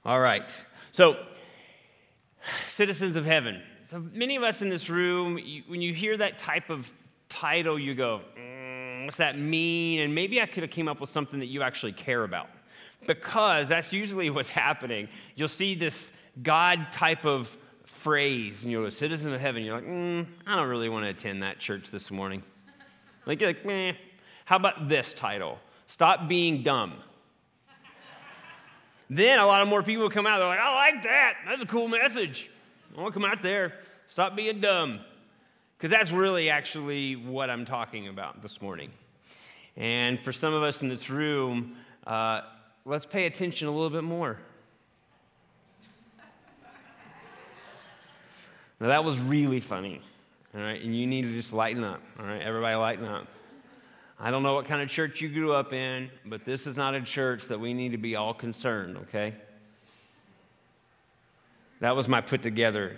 All right. So, citizens of heaven. So many of us in this room, when you hear that type of title, you go, what's that mean? And maybe I could have came up with something that you actually care about. Because that's usually what's happening. You'll see this God type of phrase, and you're a citizen of heaven. You're like, I don't really want to attend that church this morning. You're like, meh. How about this title? Stop being dumb. Then a lot of more people come out. They're like, I like that. That's a cool message. I want to come out there. Stop being dumb. Because that's really actually what I'm talking about this morning. And for some of us in this room, let's pay attention a little bit more. Now, that was really funny, all right? And you need to just lighten up, all right? Everybody lighten up. I don't know what kind of church you grew up in, but this is not a church that we need to be all concerned, okay? That was my put together.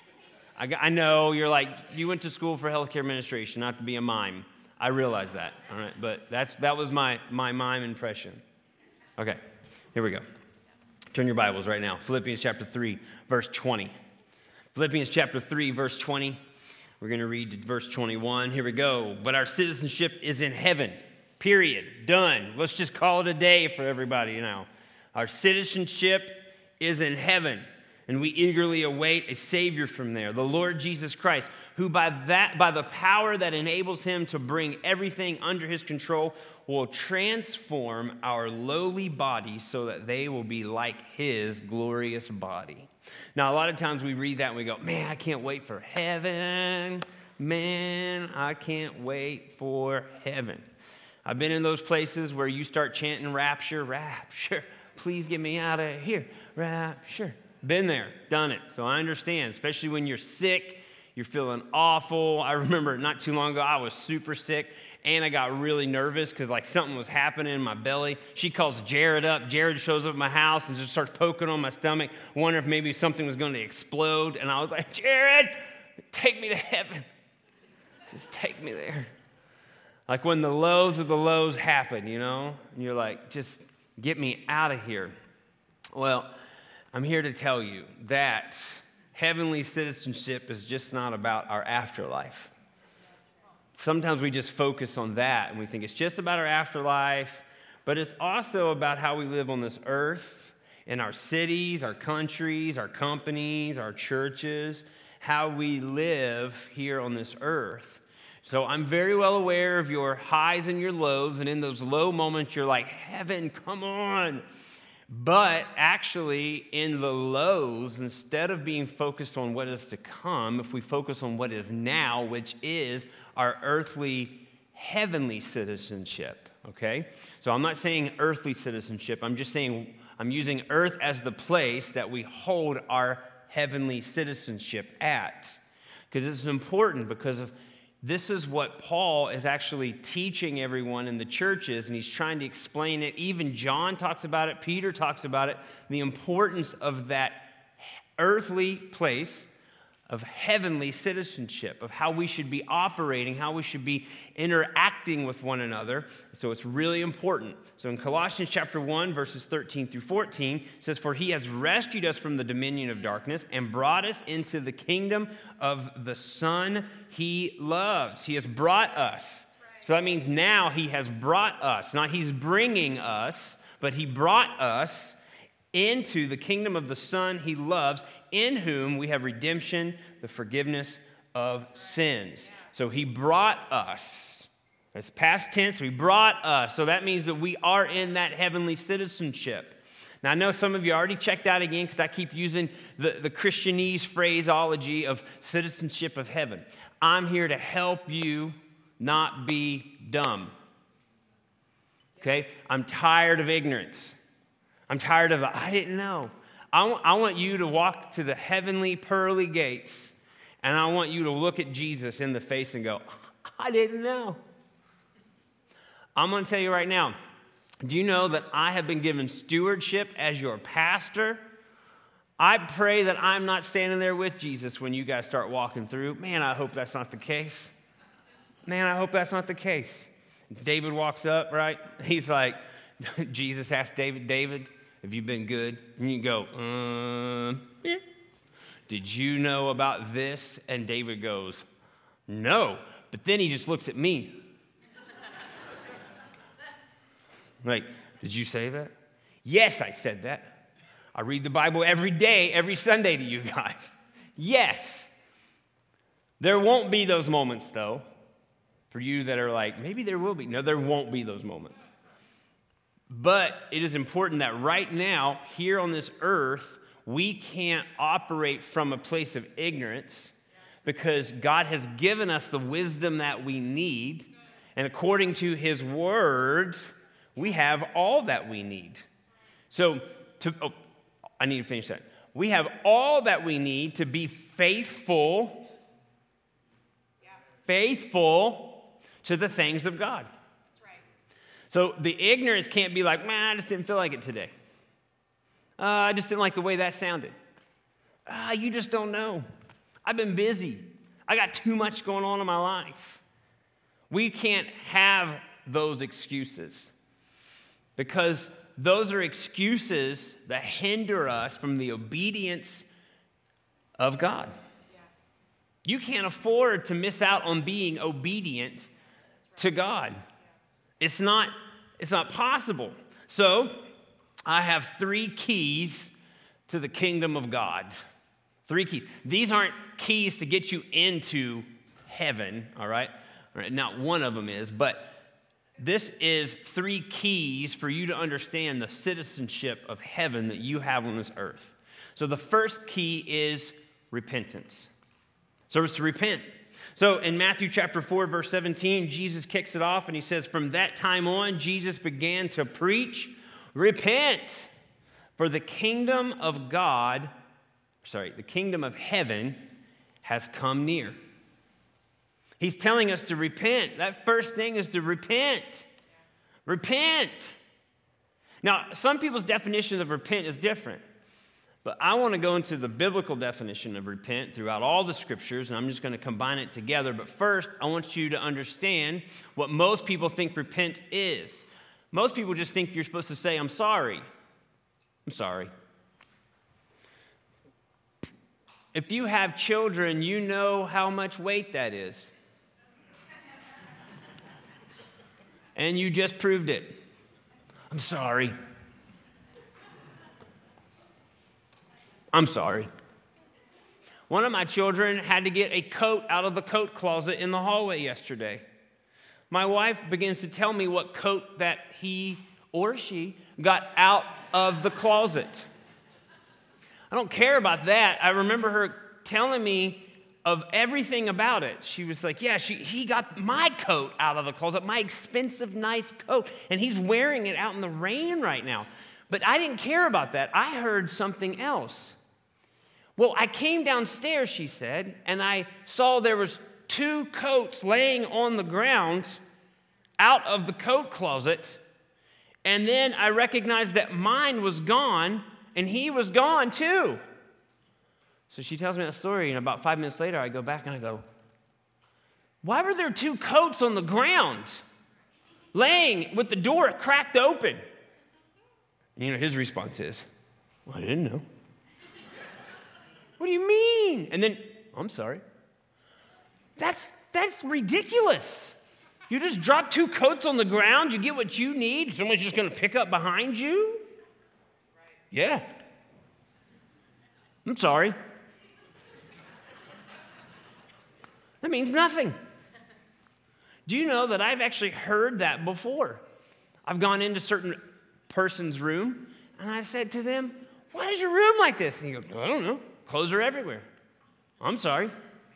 I know you're like, you went to school for healthcare administration, not to be a mime. I realize that, all right? But that was my mime impression. Okay, here we go. Turn your Bibles right now. Philippians chapter 3, verse 20. Philippians chapter 3, verse 20. We're going to read verse 21. Here we go. But our citizenship is in heaven. Period. Done. Let's just call it a day for everybody now. Our citizenship is in heaven, and we eagerly await a Savior from there, the Lord Jesus Christ, who by the power that enables him to bring everything under his control will transform our lowly bodies so that they will be like his glorious body. Now, a lot of times we read that and we go, man, I can't wait for heaven. Man, I can't wait for heaven. I've been in those places where you start chanting rapture, rapture, please get me out of here, rapture. Been there, done it. So I understand, especially when you're sick, you're feeling awful. I remember not too long ago, I was super sick, and I got really nervous because something was happening in my belly. She calls Jared up. Jared shows up at my house and just starts poking on my stomach, wondering if maybe something was going to explode. And I was like, Jared, take me to heaven. Just take me there. Like when the lows of the lows happen, and you're like, just get me out of here. Well, I'm here to tell you that heavenly citizenship is just not about our afterlife. Sometimes we just focus on that and we think it's just about our afterlife, but it's also about how we live on this earth, in our cities, our countries, our companies, our churches, how we live here on this earth. So I'm very well aware of your highs and your lows, and in those low moments you're like, heaven, come on. But actually, in the lows, instead of being focused on what is to come, if we focus on what is now, which is our earthly, heavenly citizenship, okay? So I'm not saying earthly citizenship. I'm just saying I'm using earth as the place that we hold our heavenly citizenship at. Because it's important because this is what Paul is actually teaching everyone in the churches, and he's trying to explain it. Even John talks about it. Peter talks about it. The importance of that earthly place of heavenly citizenship, of how we should be operating, how we should be interacting with one another. So it's really important. So in Colossians chapter 1, verses 13 through 14, it says, for he has rescued us from the dominion of darkness and brought us into the kingdom of the Son he loves. He has brought us. So that means now he has brought us. Not he's bringing us, but he brought us into the kingdom of the Son he loves, in whom we have redemption, the forgiveness of sins. So he brought us. That's past tense. He brought us. So that means that we are in that heavenly citizenship. Now, I know some of you already checked out again because I keep using the Christianese phraseology of citizenship of heaven. I'm here to help you not be dumb. Okay? I'm tired of ignorance. I'm tired of, I didn't know. I want you to walk to the heavenly pearly gates, and I want you to look at Jesus in the face and go, I didn't know. I'm going to tell you right now, do you know that I have been given stewardship as your pastor? I pray that I'm not standing there with Jesus when you guys start walking through. Man, I hope that's not the case. Man, I hope that's not the case. David walks up, right? He's like, Jesus asked David, If you've been good, and you go, yeah. Did you know about this? And David goes, no. But then he just looks at me. Like, did you say that? Yes, I said that. I read the Bible every day, every Sunday to you guys. Yes. There won't be those moments, though, for you that are like, maybe there will be. No, there won't be those moments. But it is important that right now, here on this earth, we can't operate from a place of ignorance because God has given us the wisdom that we need. And according to his words, we have all that we need. So, I need to finish that. We have all that we need to be faithful to the things of God. That's right. So the ignorance can't be like, man, I just didn't feel like it today. I just didn't like the way that sounded. You just don't know. I've been busy. I got too much going on in my life. We can't have those excuses because those are excuses that hinder us from the obedience of God. Yeah. You can't afford to miss out on being obedient to God. It's not possible. So, I have 3 keys to the kingdom of God. 3 keys. These aren't keys to get you into heaven, all right? Not one of them is, but this is 3 keys for you to understand the citizenship of heaven that you have on this earth. So the first key is repentance. So it's to repent. So in Matthew chapter 4, verse 17, Jesus kicks it off and he says, from that time on, Jesus began to preach, repent, for the kingdom of heaven has come near. He's telling us to repent. That first thing is to repent. Repent. Now, some people's definition of repent is different. But I want to go into the biblical definition of repent throughout all the scriptures, and I'm just going to combine it together. But first, I want you to understand what most people think repent is. Most people just think you're supposed to say, I'm sorry. I'm sorry. If you have children, you know how much weight that is. And you just proved it. I'm sorry. I'm sorry. One of my children had to get a coat out of the coat closet in the hallway yesterday. My wife begins to tell me what coat that he or she got out of the closet. I don't care about that. I remember her telling me of everything about it. She was like, yeah, he got my coat out of the closet, my expensive, nice coat, and he's wearing it out in the rain right now. But I didn't care about that. I heard something else. Well, I came downstairs, she said, and I saw there was 2 coats laying on the ground out of the coat closet, and then I recognized that mine was gone, and he was gone too. So she tells me that story, and about 5 minutes later, I go back and I go, why were there 2 coats on the ground laying with the door cracked open? And his response is, well, I didn't know. What do you mean? And then, I'm sorry. That's ridiculous. You just drop 2 coats on the ground, you get what you need, someone's just going to pick up behind you? Right. Yeah. I'm sorry. That means nothing. Do you know that I've actually heard that before? I've gone into certain person's room, and I said to them, why is your room like this? And he goes, I don't know. Clothes are everywhere. I'm sorry.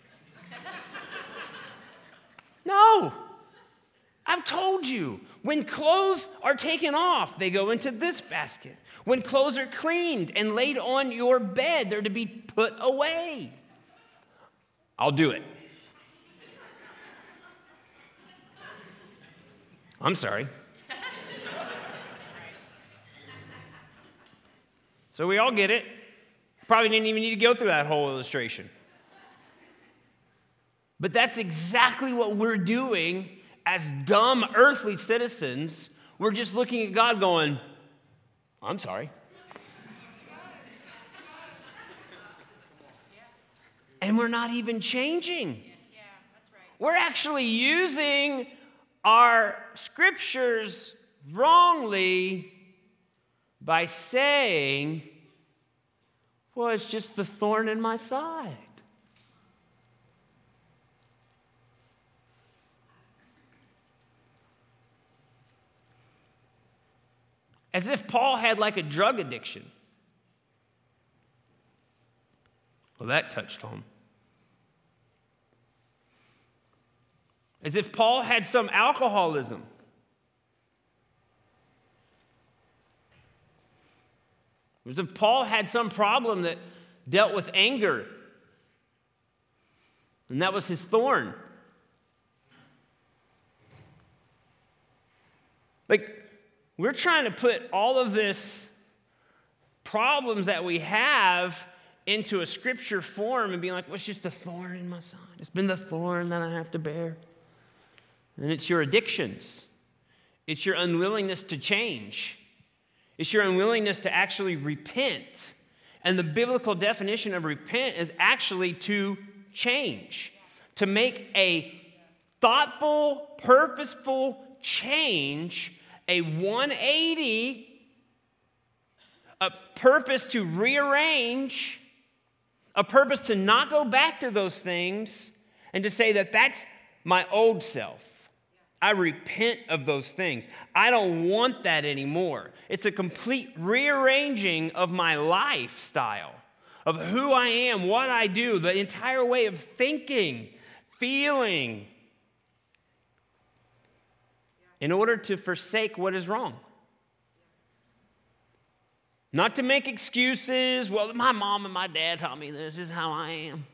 No. I've told you, when clothes are taken off, they go into this basket. When clothes are cleaned and laid on your bed, they're to be put away. I'll do it. I'm sorry. So we all get it. Probably didn't even need to go through that whole illustration. But that's exactly what we're doing as dumb earthly citizens. We're just looking at God going, I'm sorry. and we're not even changing. Yeah, that's right. We're actually using our scriptures wrongly by saying, well, it's just the thorn in my side. As if Paul had like a drug addiction. Well, that touched home. As if Paul had some alcoholism. As if Paul had some problem that dealt with anger. And that was his thorn. Like, we're trying to put all of this problems that we have into a scripture form and being like, well, it's just a thorn in my side. It's been the thorn that I have to bear. And it's your addictions. It's your unwillingness to change. It's your unwillingness to actually repent. And the biblical definition of repent is actually to change, to make a thoughtful, purposeful change, a 180, a purpose to rearrange, a purpose to not go back to those things, and to say that that's my old self. I repent of those things. I don't want that anymore. It's a complete rearranging of my lifestyle, of who I am, what I do, the entire way of thinking, feeling, in order to forsake what is wrong. Not to make excuses. Well, my mom and my dad taught me this is how I am.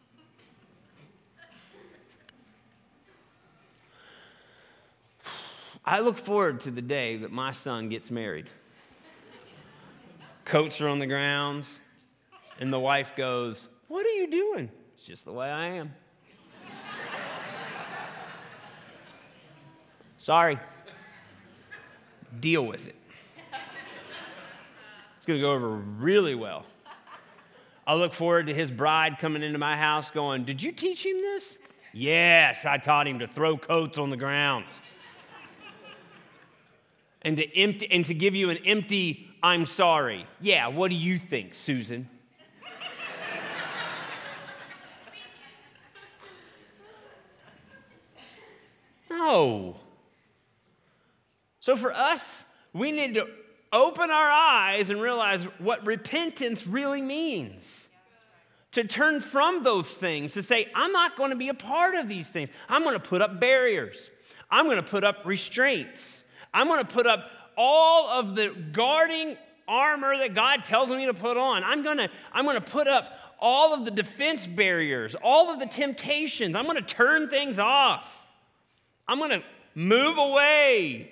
I look forward to the day that my son gets married. Coats are on the grounds, and the wife goes, "What are you doing?" "It's just the way I am." Sorry. Deal with it. It's going to go over really well. I look forward to his bride coming into my house going, "Did you teach him this?" "Yes, I taught him to throw coats on the ground. And to give you an empty, I'm sorry." "Yeah, what do you think, Susan?" No. So for us, we need to open our eyes and realize what repentance really means. To turn from those things, to say, I'm not going to be a part of these things. I'm going to put up barriers. I'm going to put up restraints. I'm going to put up all of the guarding armor that God tells me to put on. I'm going to put up all of the defense barriers, all of the temptations. I'm going to turn things off. I'm going to move away.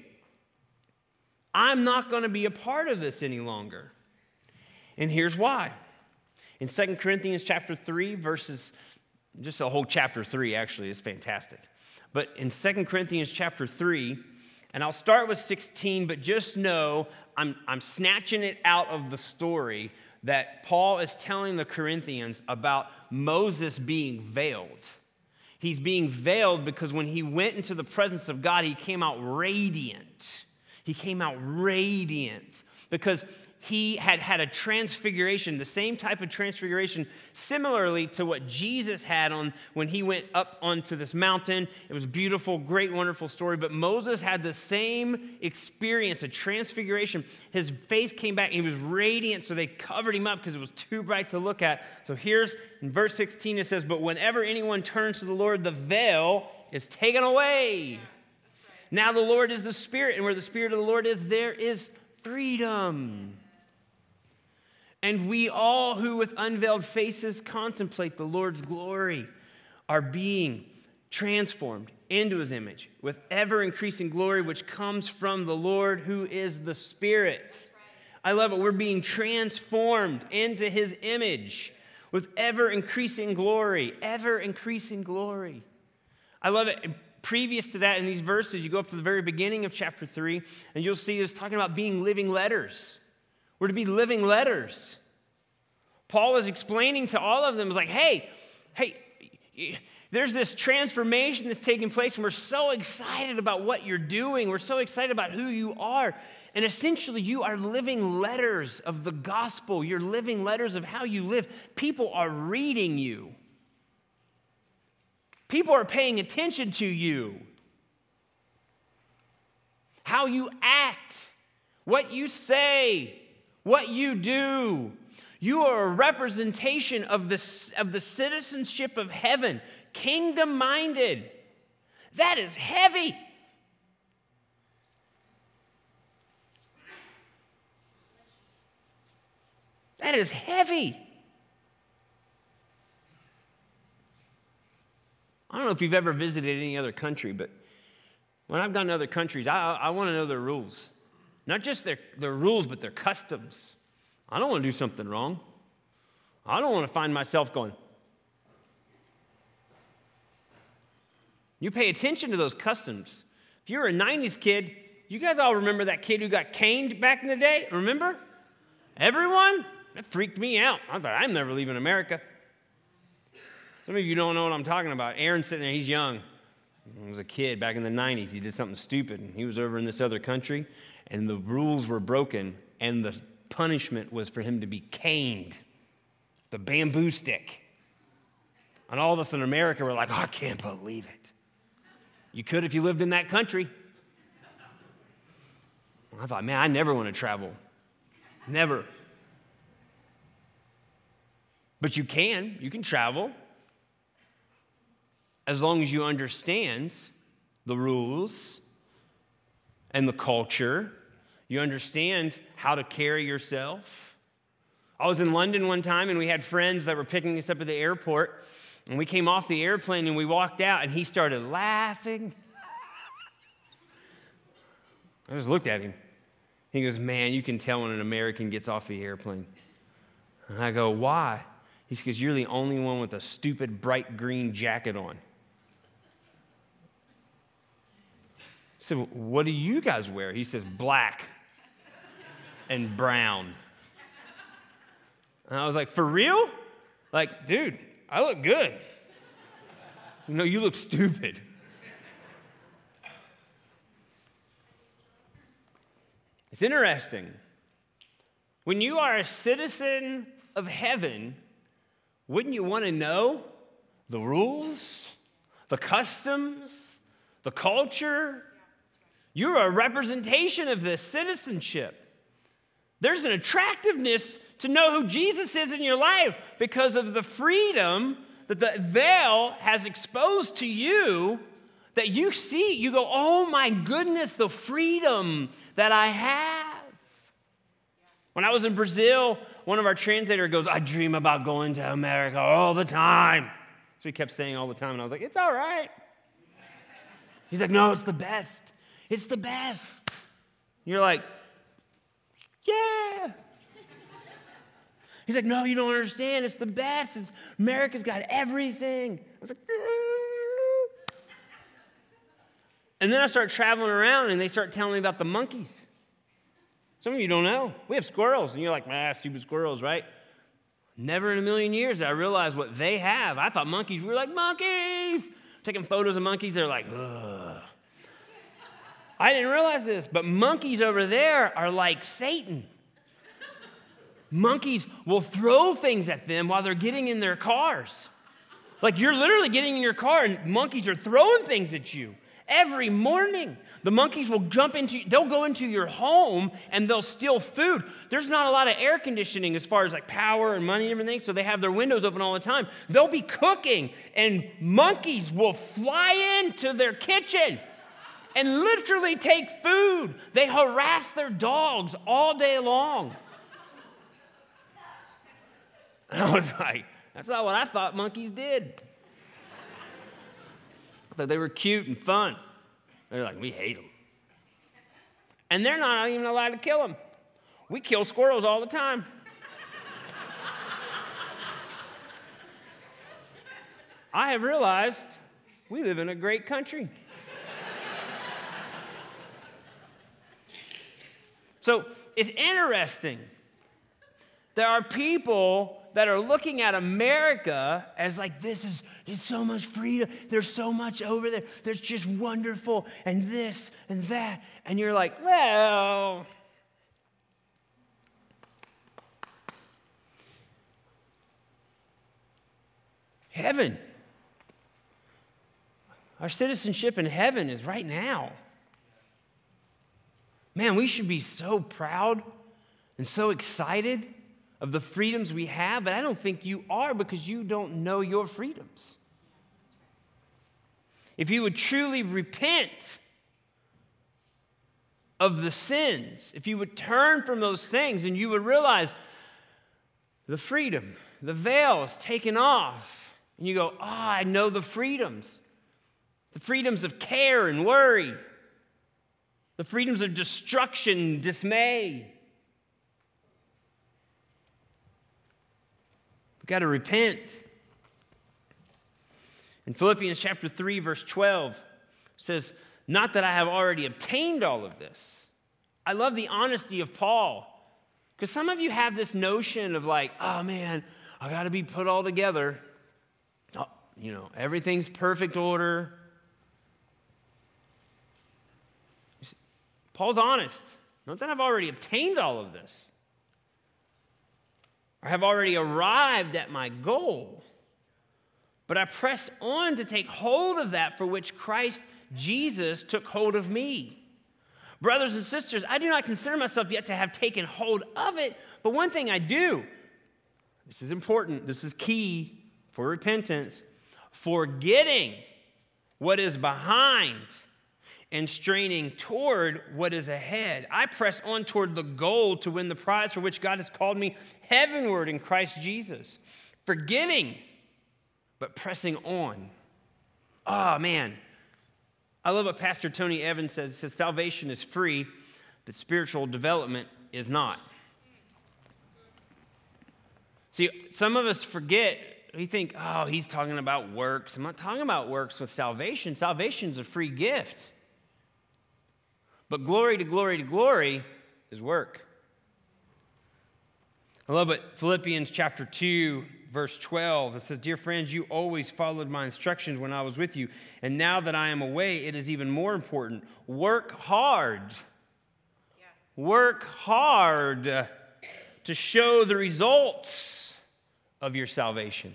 I'm not going to be a part of this any longer. And here's why. In 2 Corinthians chapter 3, verses, just a whole chapter 3 actually is fantastic. But in 2 Corinthians chapter 3, and I'll start with 16, but just know I'm snatching it out of the story that Paul is telling the Corinthians about Moses being veiled. He's being veiled because when he went into the presence of God, he came out radiant. He came out radiant because he had had a transfiguration, the same type of transfiguration, similarly to what Jesus had on when he went up onto this mountain. It was a beautiful, great, wonderful story. But Moses had the same experience, a transfiguration. His face came back. He was radiant, so they covered him up because it was too bright to look at. So here's in verse 16, it says, "But whenever anyone turns to the Lord, the veil is taken away. Now the Lord is the Spirit, and where the Spirit of the Lord is, there is freedom. And we all who with unveiled faces contemplate the Lord's glory are being transformed into his image with ever-increasing glory which comes from the Lord who is the Spirit." I love it. We're being transformed into his image with ever-increasing glory. Ever-increasing glory. I love it. Previous to that, in these verses, you go up to the very beginning of chapter 3, and you'll see it's talking about being living letters. We're to be living letters. Paul is explaining to all of them, like, hey, Hey, there's this transformation that's taking place, and we're so excited about what you're doing. We're so excited about who you are. And essentially, you are living letters of the gospel. You're living letters of how you live. People are reading you. People are paying attention to you. How you act, what you say, what you do. You are a representation of the citizenship of heaven, kingdom-minded. That is heavy. That is heavy. I don't know if you've ever visited any other country, but when I've gone to other countries, I want to know their rules. Not just their rules, but their customs. I don't want to do something wrong. I don't want to find myself going. You pay attention to those customs. If you're a 90s kid, you guys all remember that kid who got caned back in the day? Remember? Everyone? That freaked me out. I thought, I'm never leaving America. Some of you don't know what I'm talking about. Aaron's sitting there, he's young. He was a kid back in the 90s. He did something stupid. And he was over in this other country, and the rules were broken, and the punishment was for him to be caned. The bamboo stick. And all of us in America were like, oh, I can't believe it. You could if you lived in that country. I thought, man, I never want to travel. Never. But you can travel as long as you understand the rules and the culture. You understand how to carry yourself. I was in London one time, and we had friends that were picking us up at the airport, and we came off the airplane, and we walked out, and he started laughing. I just looked at him. He goes, man, you can tell when an American gets off the airplane. And I go, why? He says, you're the only one with a stupid bright green jacket on. I said, what do you guys wear? He says, black and brown. And I was like, for real? Like, dude, I look good. No, you look stupid. It's interesting. When you are a citizen of heaven, wouldn't you want to know the rules, the customs, the culture? You're a representation of this citizenship. There's an attractiveness to know who Jesus is in your life because of the freedom that the veil has exposed to you, that you see, you go, oh my goodness, the freedom that I have. When I was in Brazil, one of our translators goes, I dream about going to America all the time. So he kept saying all the time, and I was like, it's all right. He's like, no, it's the best. It's the best. You're like, yeah. He's like, no, you don't understand. It's the best. America's got everything. I was like, and then I start traveling around, and they start telling me about the monkeys. Some of you don't know. We have squirrels, and you're like, stupid squirrels, right? Never in a million years did I realize what they have. I thought monkeys, we were like, monkeys! Taking photos of monkeys, they're like, ugh. I didn't realize this, but monkeys over there are like Satan. Monkeys will throw things at them while they're getting in their cars. Like you're literally getting in your car, and monkeys are throwing things at you. Every morning, the monkeys will they'll go into your home and they'll steal food. There's not a lot of air conditioning as far as like power and money and everything, so they have their windows open all the time. They'll be cooking, and monkeys will fly into their kitchen and literally take food. They harass their dogs all day long. And I was like, that's not what I thought monkeys did. I thought they were cute and fun. They're like, we hate them. And they're not even allowed to kill them. We kill squirrels all the time. I have realized we live in a great country. So it's interesting. There are people that are looking at America as like, there's so much freedom. There's so much over there. There's just wonderful and this and that. And you're like, well, heaven. Our citizenship in heaven is right now. Man, we should be so proud and so excited of the freedoms we have, but I don't think you are because you don't know your freedoms. If you would truly repent of the sins, if you would turn from those things and you would realize the freedom, the veil is taken off, and you go, I know the freedoms of care and worry, the freedoms of destruction, dismay. We've got to repent. In Philippians chapter 3, verse 12, it says, not that I have already obtained all of this. I love the honesty of Paul, because some of you have this notion of like, oh man, I got to be put all together. Oh, everything's perfect order. Paul's honest. Not that I've already obtained all of this, or have already arrived at my goal, but I press on to take hold of that for which Christ Jesus took hold of me. Brothers and sisters, I do not consider myself yet to have taken hold of it, but one thing I do, this is important, this is key for repentance, forgetting what is behind and straining toward what is ahead. I press on toward the goal to win the prize for which God has called me heavenward in Christ Jesus. Forgetting, but pressing on. Oh, man. I love what Pastor Tony Evans says. He says, salvation is free, but spiritual development is not. See, some of us forget. We think, oh, he's talking about works. I'm not talking about works with salvation. Salvation is a free gift. But glory to glory to glory is work. I love what Philippians chapter 2, verse 12, it says, dear friends, you always followed my instructions when I was with you. And now that I am away, it is even more important. Work hard. Yeah. Work hard to show the results of your salvation.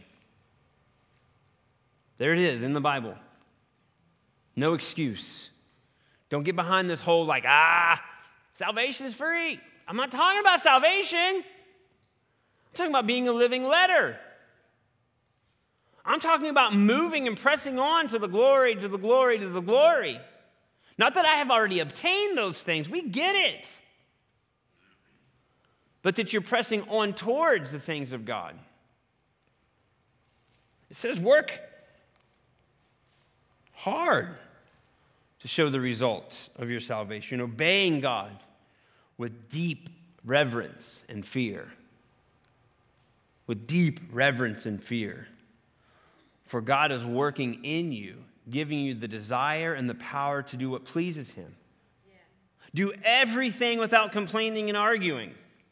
There it is in the Bible. No excuse. Don't get behind this whole salvation is free. I'm not talking about salvation. I'm talking about being a living letter. I'm talking about moving and pressing on to the glory, to the glory, to the glory. Not that I have already obtained those things. We get it. But that you're pressing on towards the things of God. It says work hard to show the results of your salvation, obeying God with deep reverence and fear. With deep reverence and fear. For God is working in you, giving you the desire and the power to do what pleases Him. Yes. Do everything without complaining and arguing,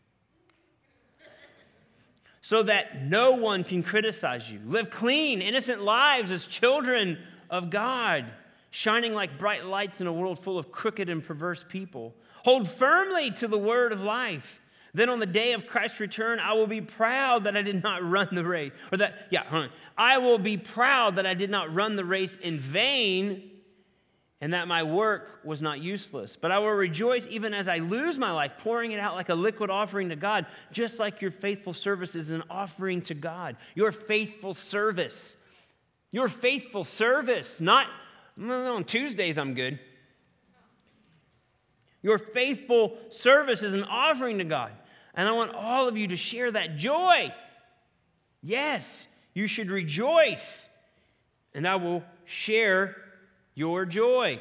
so that no one can criticize you. Live clean, innocent lives as children of God, shining like bright lights in a world full of crooked and perverse people. Hold firmly to the word of life. Then on the day of Christ's return, I will be proud that I did not run the race. I will be proud that I did not run the race in vain and that my work was not useless. But I will rejoice even as I lose my life, pouring it out like a liquid offering to God, just like your faithful service is an offering to God. Your faithful service. Your faithful service. Not, on Tuesdays I'm good. Your faithful service is an offering to God. And I want all of you to share that joy. Yes, you should rejoice. And I will share your joy.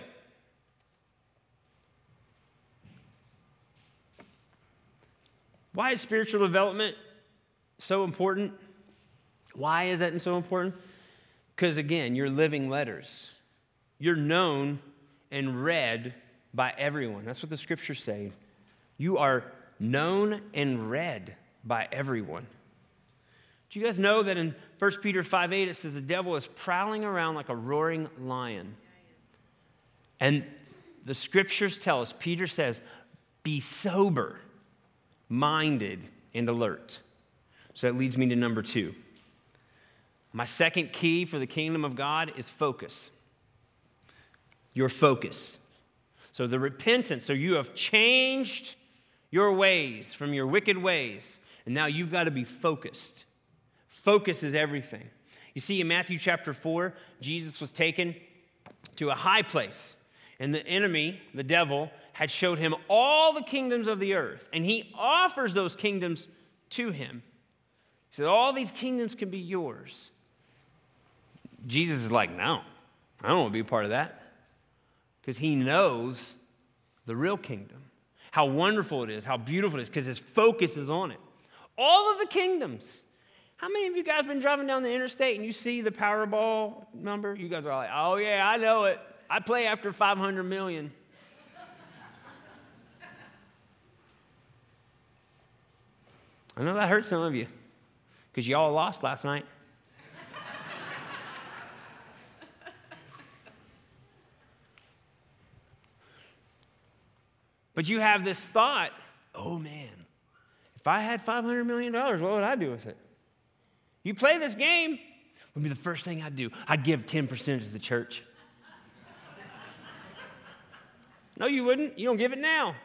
Why is spiritual development so important? Why is that so important? Because again, you're living letters. You're known and read by everyone. That's what the scriptures say. You are known and read by everyone. Do you guys know that in 1 Peter 5:8 it says the devil is prowling around like a roaring lion? And the scriptures tell us, Peter says, be sober, minded, and alert. So that leads me to number 2. My second key for the kingdom of God is focus. Your focus. So the repentance, so you have changed your ways from your wicked ways, and now you've got to be focused. Focus is everything. You see, in Matthew chapter 4, Jesus was taken to a high place, and the enemy, the devil, had showed him all the kingdoms of the earth, and he offers those kingdoms to him. He said, all these kingdoms can be yours. Jesus is like, no, I don't want to be a part of that. Because he knows the real kingdom, how wonderful it is, how beautiful it is, because his focus is on it. All of the kingdoms. How many of you guys been driving down the interstate and you see the Powerball number? You guys are like, oh yeah, I know it. I play after 500 million. I know that hurt some of you because y'all lost last night. But you have this thought, oh man, if I had $500 million, what would I do with it? You play this game, what would be the first thing I'd do? I'd give 10% to the church. No, you wouldn't. You don't give it now.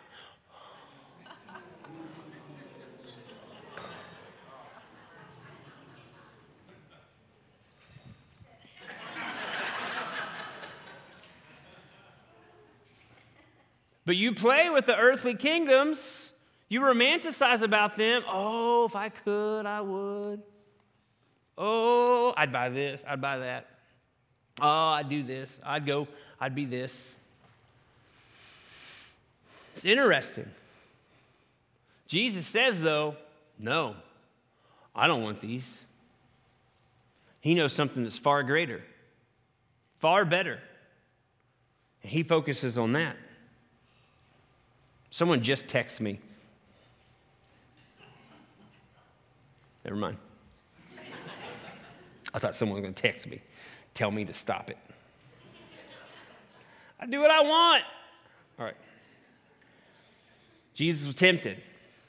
But you play with the earthly kingdoms. You romanticize about them. Oh, if I could, I would. Oh, I'd buy this. I'd buy that. Oh, I'd do this. I'd go. I'd be this. It's interesting. Jesus says, though, no, I don't want these. He knows something that's far greater, far better. And he focuses on that. Someone just texted me. Never mind. I thought someone was going to text me, tell me to stop it. I do what I want. All right. Jesus was tempted.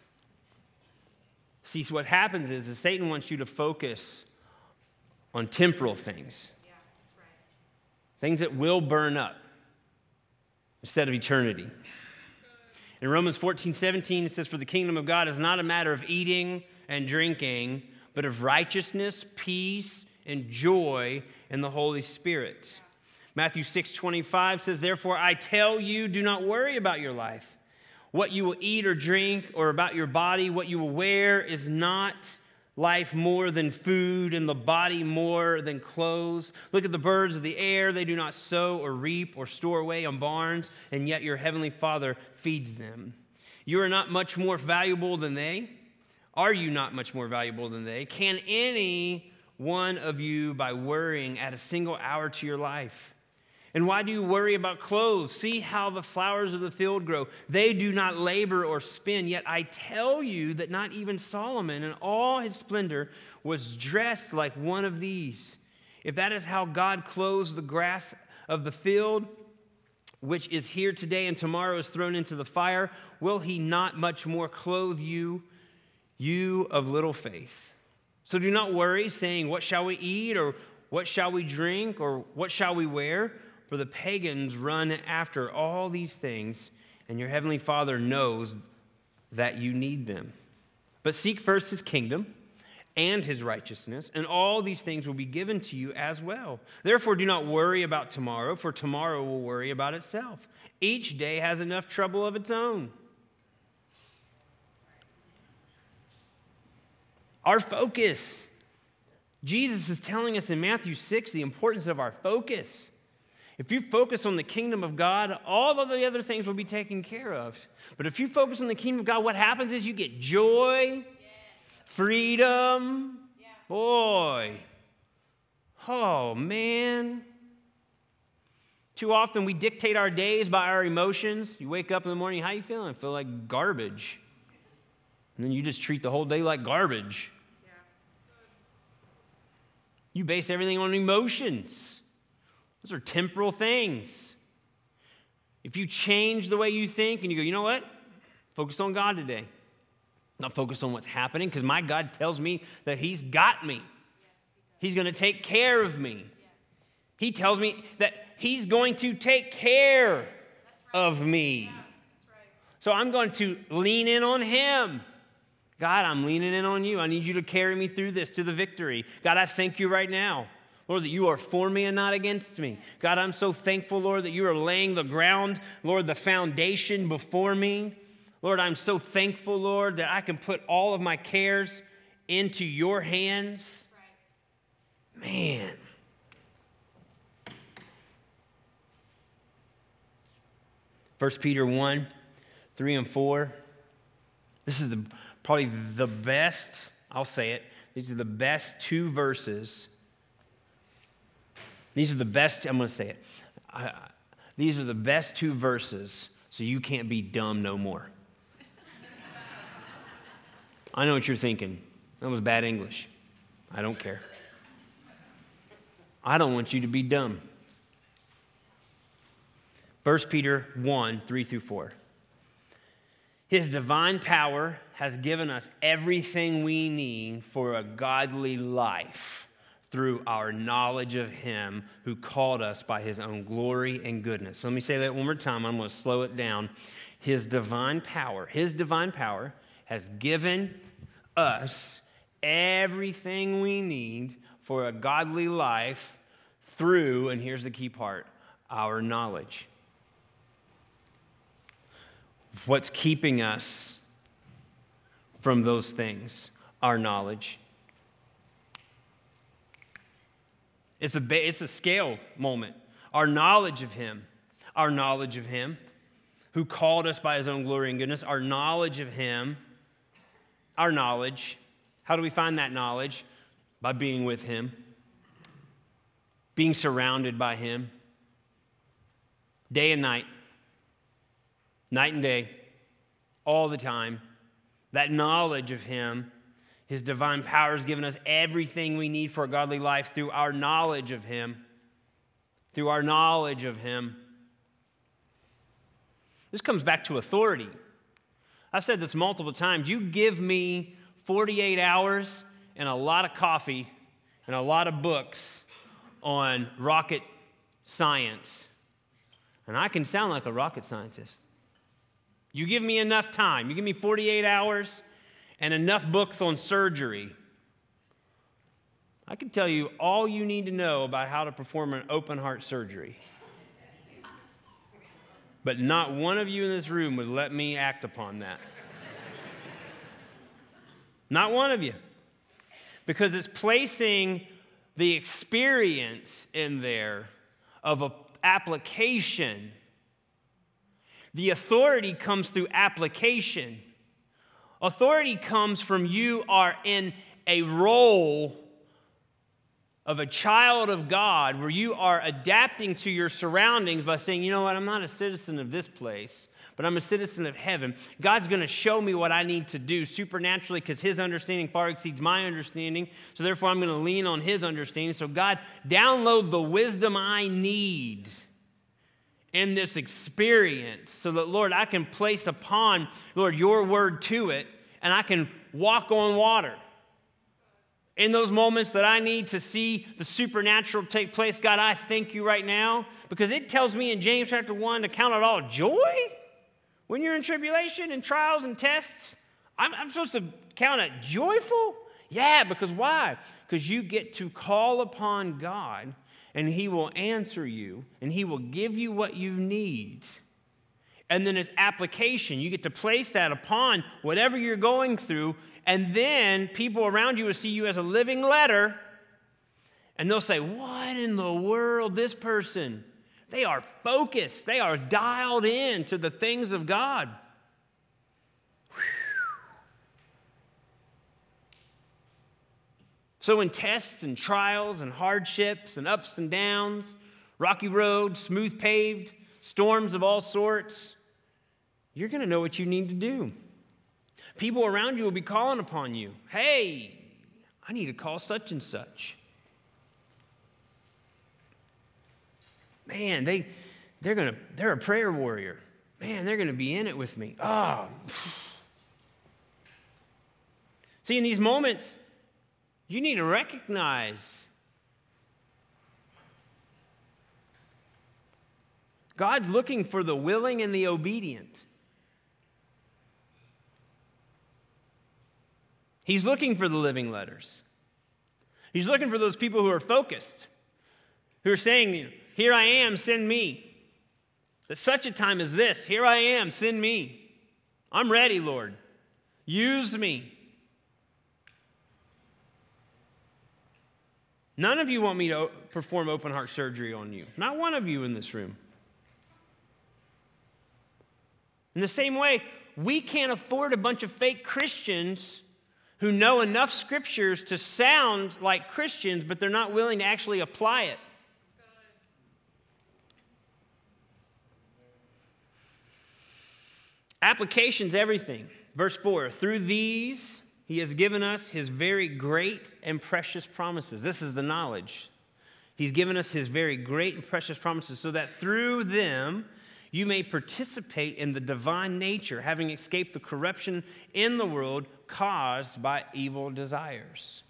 See, so what happens is Satan wants you to focus on temporal things. Yeah, that's right. Things that will burn up instead of eternity. In Romans 14:17, it says, for the kingdom of God is not a matter of eating and drinking, but of righteousness, peace, and joy in the Holy Spirit. Matthew 6:25 says, therefore I tell you, do not worry about your life, what you will eat or drink, or about your body, what you will wear. Is not life more than food, and the body more than clothes? Look at the birds of the air. They do not sow or reap or store away in barns, and yet your heavenly Father feeds them. You are not much more valuable than they. Are you not much more valuable than they? Can any one of you, by worrying, add a single hour to your life? And why do you worry about clothes? See how the flowers of the field grow. They do not labor or spin. Yet I tell you that not even Solomon in all his splendor was dressed like one of these. If that is how God clothes the grass of the field, which is here today and tomorrow is thrown into the fire, will he not much more clothe you, you of little faith? So do not worry, saying, what shall we eat, or what shall we drink, or what shall we wear? For the pagans run after all these things, and your heavenly Father knows that you need them. But seek first his kingdom and his righteousness, and all these things will be given to you as well. Therefore, do not worry about tomorrow, for tomorrow will worry about itself. Each day has enough trouble of its own. Our focus. Jesus is telling us in Matthew 6 the importance of our focus. If you focus on the kingdom of God, all of the other things will be taken care of. But if you focus on the kingdom of God, what happens is you get joy, freedom. Yeah. Boy. Oh, man. Too often we dictate our days by our emotions. You wake up in the morning, how you feeling? I feel like garbage. And then you just treat the whole day like garbage. Yeah. You base everything on emotions. Those are temporal things. If you change the way you think and you go, you know what? Focus on God today. Not focused on what's happening, because my God tells me that He's got me. He's going to take care of me. He tells me that He's going to take care of me. So I'm going to lean in on Him. God, I'm leaning in on you. I need you to carry me through this to the victory. God, I thank you right now, Lord, that you are for me and not against me. God, I'm so thankful, Lord, that you are laying the ground, Lord, the foundation before me. Lord, I'm so thankful, Lord, that I can put all of my cares into your hands. Man. First Peter 1, 3 and 4. This is probably the best, I'll say it, these are the best two verses. These are the best, I'm going to say it. These are the best two verses, so you can't be dumb no more. I know what you're thinking. That was bad English. I don't care. I don't want you to be dumb. 1 Peter 1, 3 through 4. His divine power has given us everything we need for a godly life through our knowledge of Him who called us by His own glory and goodness. So let me say that one more time. I'm going to slow it down. His divine power has given us everything we need for a godly life through, and here's the key part, our knowledge. What's keeping us from those things? Our knowledge. It's a scale moment. Our knowledge of Him who called us by His own glory and goodness, our knowledge of Him, our knowledge. How do we find that knowledge? By being with Him, being surrounded by Him, day and night and day, all the time. That knowledge of Him, His divine power has given us everything we need for a godly life through our knowledge of Him. Through our knowledge of Him. This comes back to authority. I've said this multiple times. You give me 48 hours and a lot of coffee and a lot of books on rocket science, and I can sound like a rocket scientist. You give me enough time. You give me 48 hours and enough books on surgery. I can tell you all you need to know about how to perform an open heart surgery. But not one of you in this room would let me act upon that. Not one of you. Because it's placing the experience in there of an application. The authority comes through application. Authority comes from you are in a role of a child of God where you are adapting to your surroundings by saying, you know what, I'm not a citizen of this place, but I'm a citizen of heaven. God's going to show me what I need to do supernaturally because His understanding far exceeds my understanding. So therefore, I'm going to lean on His understanding. So God, download the wisdom I need in this experience so that, Lord, I can place upon, Lord, your word to it, and I can walk on water. In those moments that I need to see the supernatural take place, God, I thank you right now because it tells me in James chapter 1 to count it all joy when you're in tribulation and trials and tests. I'm supposed to count it joyful? Yeah, because why? Because you get to call upon God and He will answer you, and He will give you what you need. And then it's application. You get to place that upon whatever you're going through, and then people around you will see you as a living letter, and they'll say, what in the world, this person? They are focused. They are dialed in to the things of God. So in tests and trials and hardships and ups and downs, rocky roads, smooth paved, storms of all sorts, you're going to know what you need to do. People around you will be calling upon you. Hey, I need to call such and such. Man, they're a prayer warrior. Man, they're going to be in it with me. Oh. See, in these moments, you need to recognize God's looking for the willing and the obedient. He's looking for the living letters. He's looking for those people who are focused, who are saying, here I am, send me. At such a time as this, here I am, send me. I'm ready, Lord. Use me. None of you want me to perform open heart surgery on you. Not one of you in this room. In the same way, we can't afford a bunch of fake Christians who know enough scriptures to sound like Christians, but they're not willing to actually apply it. Application's everything. Verse 4, through these he has given us his very great and precious promises. This is the knowledge. He's given us his very great and precious promises so that through them you may participate in the divine nature, having escaped the corruption in the world caused by evil desires.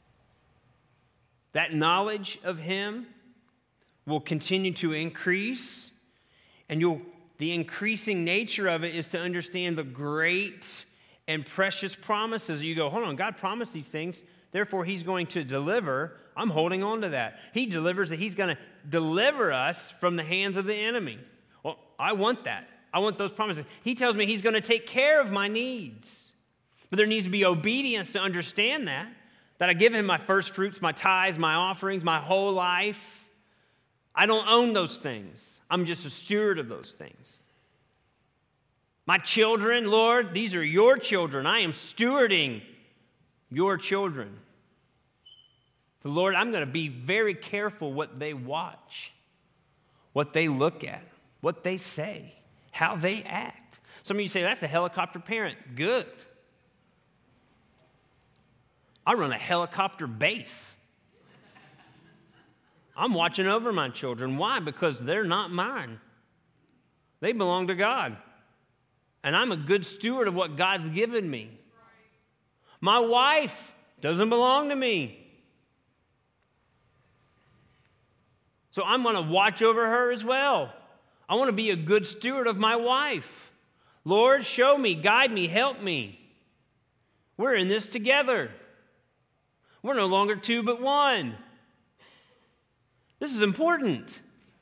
That knowledge of him will continue to increase, and the increasing nature of it is to understand the great and precious promises. You go, hold on, God promised these things, therefore he's going to deliver. I'm holding on to that. He delivers that he's going to deliver us from the hands of the enemy. Well, I want that. I want those promises. He tells me he's going to take care of my needs. But there needs to be obedience to understand that I give him my first fruits, my tithes, my offerings, my whole life. I don't own those things. I'm just a steward of those things. My children, Lord, these are your children. I am stewarding your children. But Lord, I'm going to be very careful what they watch, what they look at, what they say, how they act. Some of you say, that's a helicopter parent. Good. I run a helicopter base. I'm watching over my children. Why? Because they're not mine. They belong to God. And I'm a good steward of what God's given me. My wife doesn't belong to me. So I'm going to watch over her as well. I want to be a good steward of my wife. Lord, show me, guide me, help me. We're in this together. We're no longer two but one. This is important.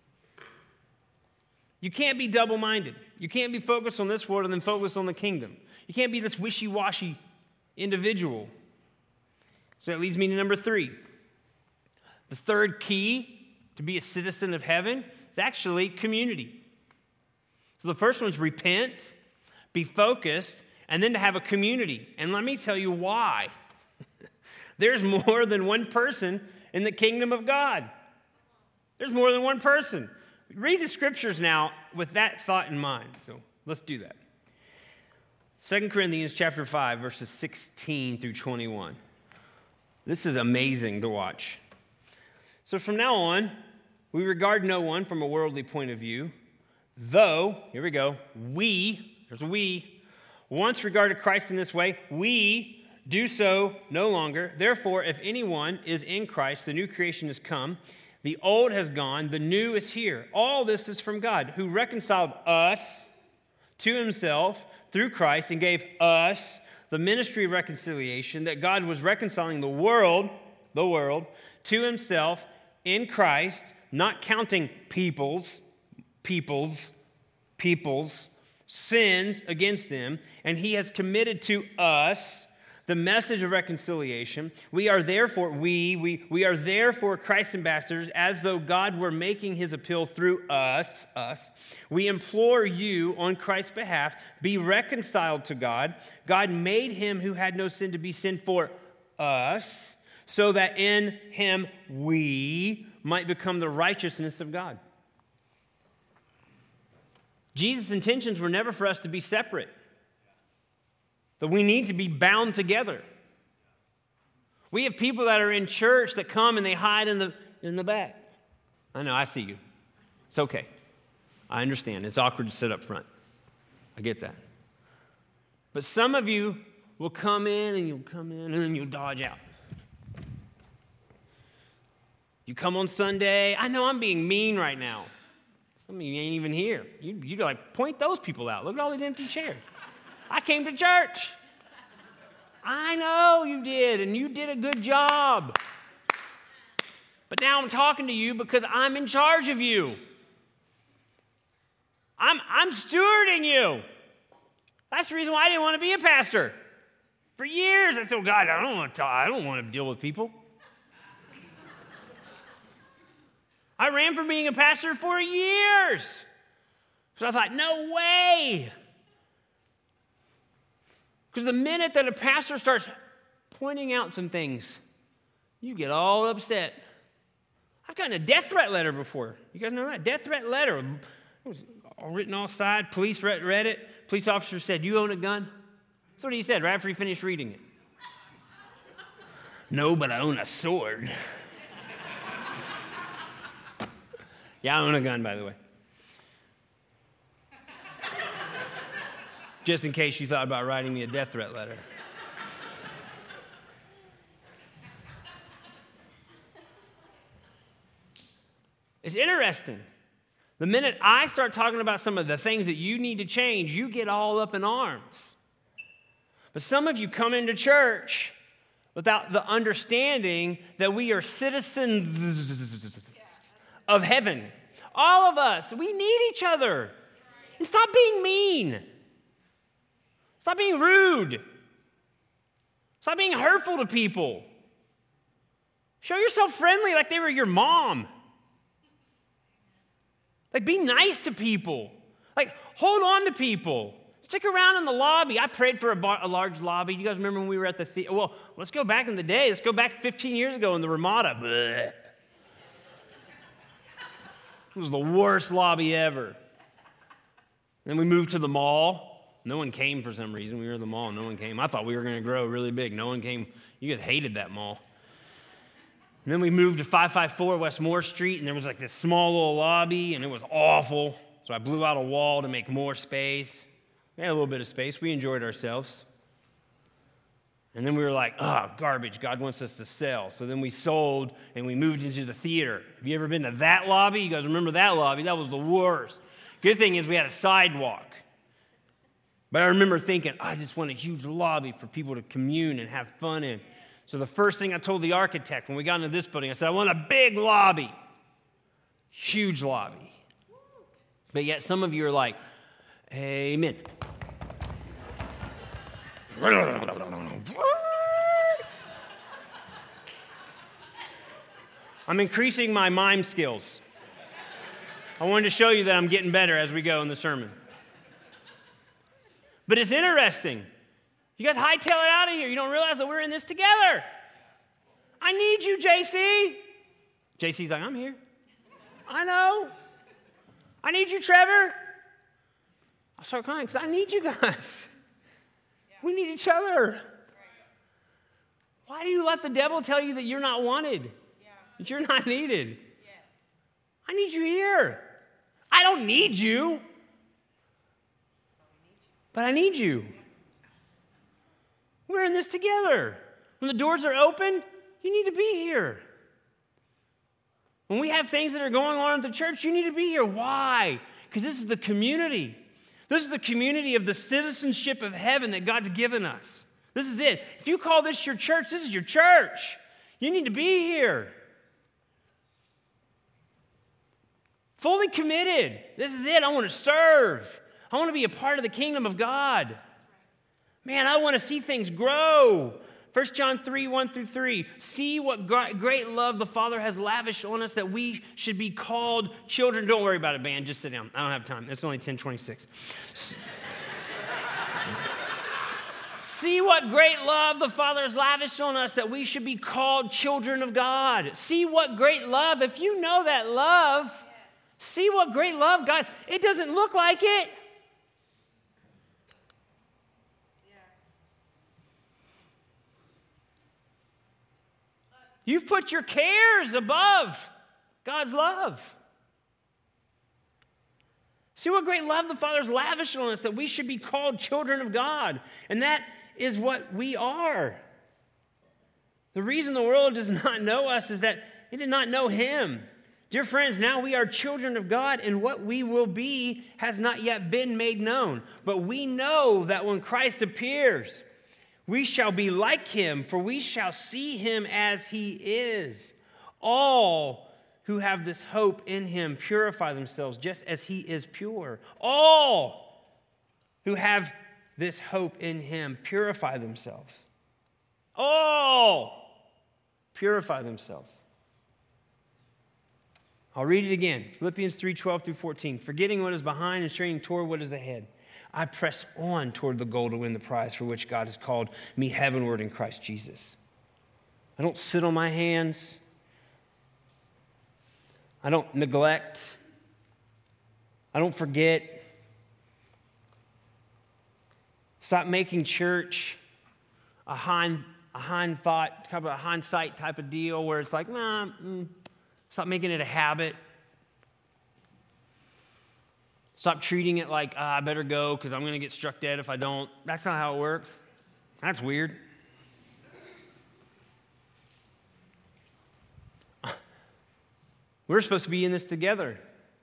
You can't be double-minded. You can't be focused on this world and then focused on the kingdom. You can't be this wishy-washy individual. So that leads me to number 3. The third key to be a citizen of heaven is actually community. So the first one's repent, be focused, and then to have a community. And let me tell you why. There's more than one person in the kingdom of God. There's more than one person. Read the scriptures now with that thought in mind. So let's do that. 2 Corinthians chapter 5, verses 16 through 21. This is amazing to watch. So from now on, we regard no one from a worldly point of view, though, here we go, there's a we, once regarded Christ in this way, we do so no longer. Therefore, if anyone is in Christ, the new creation has come. The old has gone, the new is here. All this is from God, who reconciled us to himself through Christ and gave us the ministry of reconciliation, that God was reconciling the world to himself in Christ, not counting people's sins against them, and he has committed to us the message of reconciliation. We are therefore Christ's ambassadors, as though God were making his appeal through us. We implore you on Christ's behalf, be reconciled to God. God made him who had no sin to be sin for us, so that in him we might become the righteousness of God. Jesus' intentions were never for us to be separate. That we need to be bound together. We have people that are in church that come and they hide in the back. I know, I see you. It's okay. I understand. It's awkward to sit up front. I get that. But some of you will come in and you'll come in and then you'll dodge out. You come on Sunday. I know I'm being mean right now. Some of you ain't even here. You like point those people out. Look at all these empty chairs. I came to church. I know you did, and you did a good job. But now I'm talking to you because I'm in charge of you. I'm stewarding you. That's the reason why I didn't want to be a pastor. For years, I said, oh, God, I don't want to deal with people. I ran from being a pastor for years. So I thought, no way. Because the minute that a pastor starts pointing out some things, you get all upset. I've gotten a death threat letter before. You guys know that? Death threat letter. It was all written all side. Police read it. Police officer said, you own a gun? That's what he said right after he finished reading it. No, but I own a sword. Yeah, I own a gun, by the way. Just in case you thought about writing me a death threat letter. It's interesting. The minute I start talking about some of the things that you need to change, you get all up in arms. But some of you come into church without the understanding that we are citizens of heaven. All of us, we need each other. And stop being mean. Stop being rude. Stop being hurtful to people. Show yourself friendly like they were your mom. Like, be nice to people. Like, hold on to people. Stick around in the lobby. I prayed for a large lobby. You guys remember when we were at the theater? Well, let's go back in the day. Let's go back 15 years ago in the Ramada. Blech. It was the worst lobby ever. Then we moved to the mall. No one came for some reason. We were at the mall. No one came. I thought we were going to grow really big. No one came. You guys hated that mall. And then we moved to 554 West Moore Street, and there was like this small little lobby, and it was awful. So I blew out a wall to make more space. We had a little bit of space. We enjoyed ourselves. And then we were like, garbage. God wants us to sell. So then we sold, and we moved into the theater. Have you ever been to that lobby? You guys remember that lobby? That was the worst. Good thing is we had a sidewalk. But I remember thinking, I just want a huge lobby for people to commune and have fun in. So the first thing I told the architect when we got into this building, I said, I want a big lobby. Huge lobby. But yet some of you are like, amen. I'm increasing my mime skills. I wanted to show you that I'm getting better as we go in the sermon. But it's interesting. You guys hightail it out of here. You don't realize that we're in this together. I need you, JC. JC's like, I'm here. I know. I need you, Trevor. I start crying because I need you guys. Yeah. We need each other. Right. Why do you let the devil tell you that you're not wanted? Yeah. That you're not needed? Yes. I need you here. I don't need you. But I need you. We're in this together. When the doors are open, you need to be here. When we have things that are going on at the church, you need to be here. Why? Because this is the community. This is the community of the citizenship of heaven that God's given us. This is it. If you call this your church, this is your church. You need to be here. Fully committed. This is it. I want to serve. I want to be a part of the kingdom of God. Man, I want to see things grow. 1 John 3, 1 through 3. See what great love the Father has lavished on us that we should be called children. Don't worry about it, band. Just sit down. I don't have time. It's only 10:26. See what great love the Father has lavished on us that we should be called children of God. See what great love. If you know that love, see what great love God. It doesn't look like it. You've put your cares above God's love. See what great love the Father's lavished on us, that we should be called children of God. And that is what we are. The reason the world does not know us is that it did not know him. Dear friends, now we are children of God, and what we will be has not yet been made known. But we know that when Christ appears, we shall be like him, for we shall see him as he is. All who have this hope in him purify themselves just as he is pure. All who have this hope in him purify themselves. All purify themselves. I'll read it again. Philippians 3:12 through 14. Forgetting what is behind and straining toward what is ahead, I press on toward the goal to win the prize for which God has called me heavenward in Christ Jesus. I don't sit on my hands. I don't neglect. I don't forget. Stop making church a hindsight type of deal where it's like, stop making it a habit. Stop treating it like, I better go because I'm going to get struck dead if I don't. That's not how it works. That's weird. We're supposed to be in this together.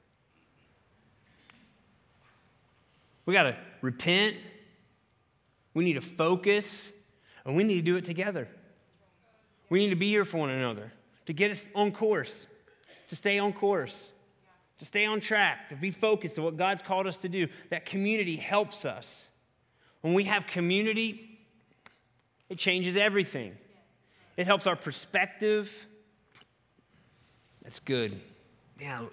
We got to repent. We need to focus. And we need to do it together. We need to be here for one another to get us on course, to stay on course, to stay on track, to be focused on what God's called us to do. That community helps us. When we have community, it changes everything. It helps our perspective. That's good. Yeah.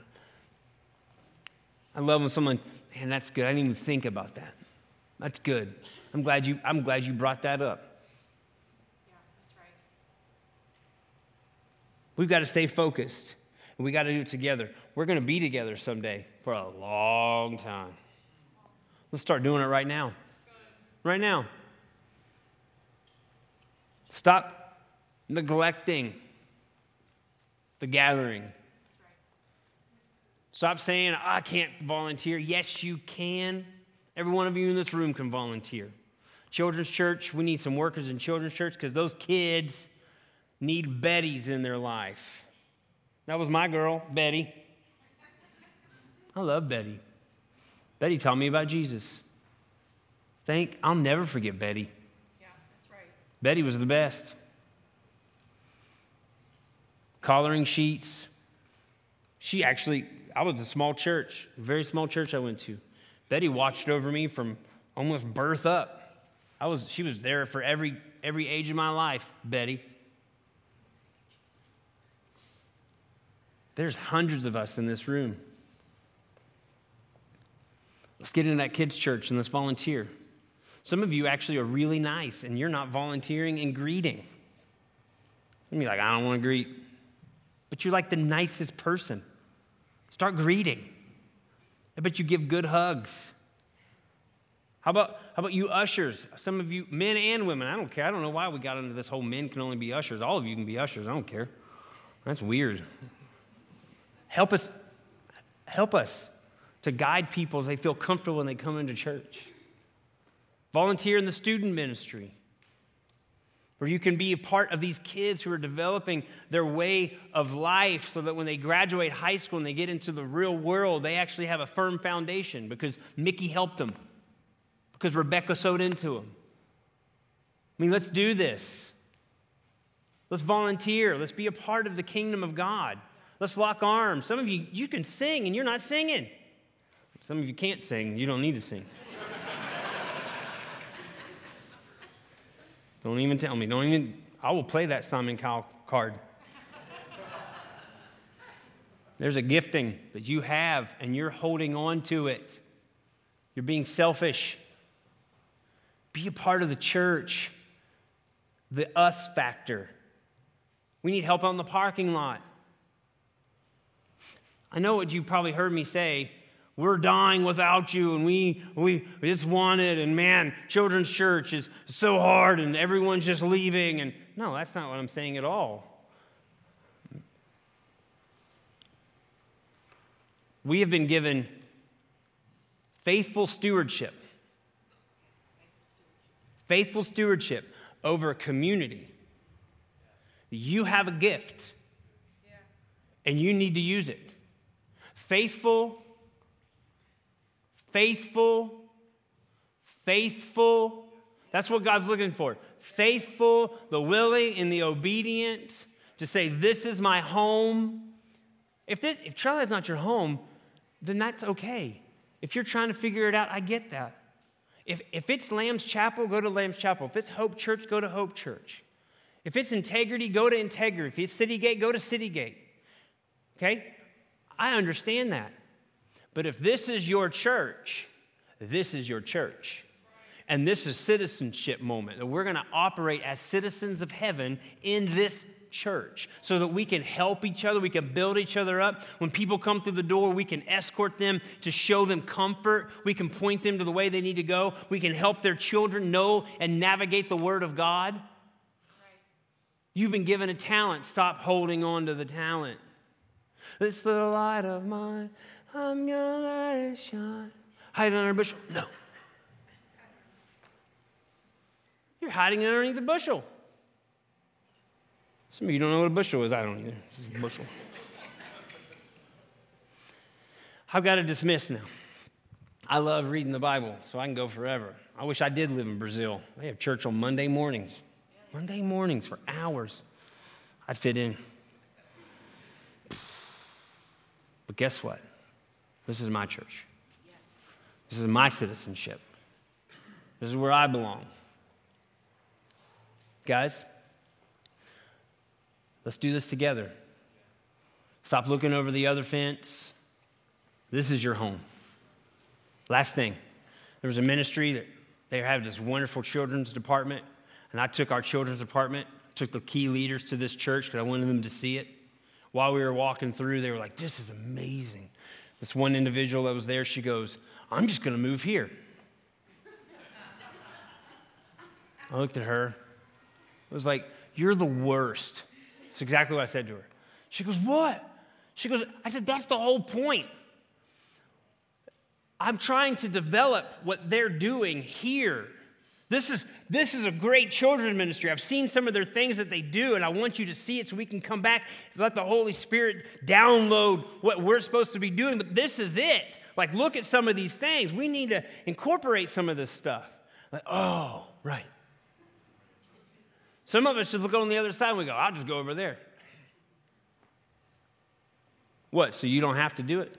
I love when someone, man, that's good. I didn't even think about that. That's good. I'm glad you brought that up. Yeah, that's right. We've got to stay focused, and we got to do it together. We're going to be together someday for a long time. Let's start doing it right now. Right now. Stop neglecting the gathering. Stop saying, I can't volunteer. Yes, you can. Every one of you in this room can volunteer. Children's church, we need some workers in children's church because those kids need Bettys in their life. That was my girl, Betty. I love Betty. Betty taught me about Jesus. I'll never forget Betty. Yeah, that's right. Betty was the best. Collaring sheets. I was a small church, a very small church I went to. Betty watched over me from almost birth up. She was there for every age of my life, Betty. There's hundreds of us in this room. Let's get into that kids' church and let's volunteer. Some of you actually are really nice and you're not volunteering and greeting. You'll be like, I don't want to greet. But you're like the nicest person. Start greeting. I bet you give good hugs. How about you ushers? Some of you, men and women, I don't care. I don't know why we got into this whole men can only be ushers. All of you can be ushers. I don't care. That's weird. Help us to guide people as they feel comfortable when they come into church. Volunteer in the student ministry, where you can be a part of these kids who are developing their way of life so that when they graduate high school and they get into the real world, they actually have a firm foundation because Mickey helped them, because Rebecca sewed into them. I mean, let's do this. Let's volunteer. Let's be a part of the kingdom of God. Let's lock arms. Some of you can sing and you're not singing. Some of you can't sing. You don't need to sing. Don't even tell me. I will play that Simon Cowell card. There's a gifting that you have, and you're holding on to it. You're being selfish. Be a part of the church. The us factor. We need help on the parking lot. I know what you probably heard me say. We're dying without you, and we just want it, and man, children's church is so hard, and everyone's just leaving. And no, that's not what I'm saying at all. We have been given faithful stewardship. Faithful stewardship over a community. You have a gift, and you need to use it. Faithful. That's what God's looking for. Faithful, the willing, and the obedient to say, this is my home. If Trailhead's not your home, then that's okay. If you're trying to figure it out, I get that. If it's Lamb's Chapel, go to Lamb's Chapel. If it's Hope Church, go to Hope Church. If it's Integrity, go to Integrity. If it's City Gate, go to City Gate. Okay? I understand that. But if this is your church, this is your church. And this is citizenship moment, that we're going to operate as citizens of heaven in this church so that we can help each other, we can build each other up. When people come through the door, we can escort them to show them comfort. We can point them to the way they need to go. We can help their children know and navigate the Word of God. Right. You've been given a talent. Stop holding on to the talent. It's the light of mine. I'm gonna let it shine. Hiding under a bushel? No. You're hiding underneath the bushel. Some of you don't know what a bushel is. I don't either. It's a bushel. I've got to dismiss now. I love reading the Bible, so I can go forever. I wish I did live in Brazil. They have church on Monday mornings. Monday mornings for hours. I'd fit in. But guess what? This is my church. This is my citizenship. This is where I belong. Guys, let's do this together. Stop looking over the other fence. This is your home. Last thing, there was a ministry that they had this wonderful children's department, and I took our children's department, took the key leaders to this church because I wanted them to see it. While we were walking through, they were like, this is amazing. This one individual that was there, she goes, I'm just going to move here. I looked at her. I was like, you're the worst. That's exactly what I said to her. She goes, what? She goes, I said, that's the whole point. I'm trying to develop what they're doing here. This is a great children's ministry. I've seen some of their things that they do, and I want you to see it so we can come back and let the Holy Spirit download what we're supposed to be doing. But this is it. Like, look at some of these things. We need to incorporate some of this stuff. Like, oh, right. Some of us just look on the other side and we go, I'll just go over there. What, so you don't have to do it?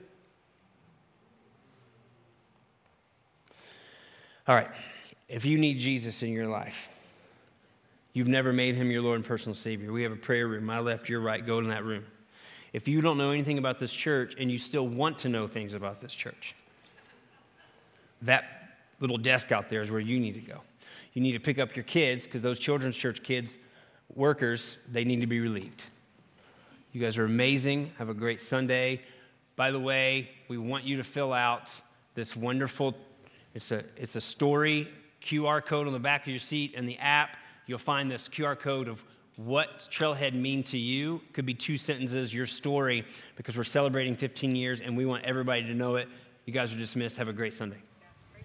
All right. If you need Jesus in your life, you've never made him your Lord and personal Savior, we have a prayer room. My left, your right, go in that room. If you don't know anything about this church and you still want to know things about this church, that little desk out there is where you need to go. You need to pick up your kids because those children's church kids, workers, they need to be relieved. You guys are amazing. Have a great Sunday. By the way, we want you to fill out this wonderful, it's a story QR code on the back of your seat and the app. You'll find this QR code of what Trailhead mean to you. Could be 2 sentences, your story, because we're celebrating 15 years and we want everybody to know it. You guys are dismissed. Have a great Sunday.